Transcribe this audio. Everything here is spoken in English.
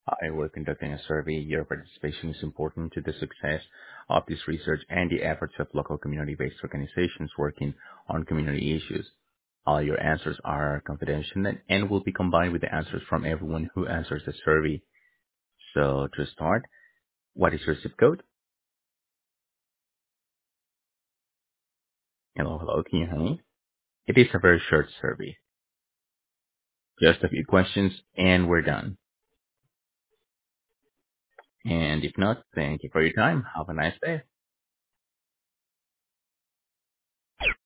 We're conducting a survey. Your participation is important to the success of this research and the efforts of local community-based organizations working on community issues. All your answers are confidential and will be combined with the answers from everyone who answers the survey. So to start, what is your zip code? Hello, hello, can you hear me? It is a very short survey. Just a few questions and we're done. And if not, thank you for your time. Have a nice day.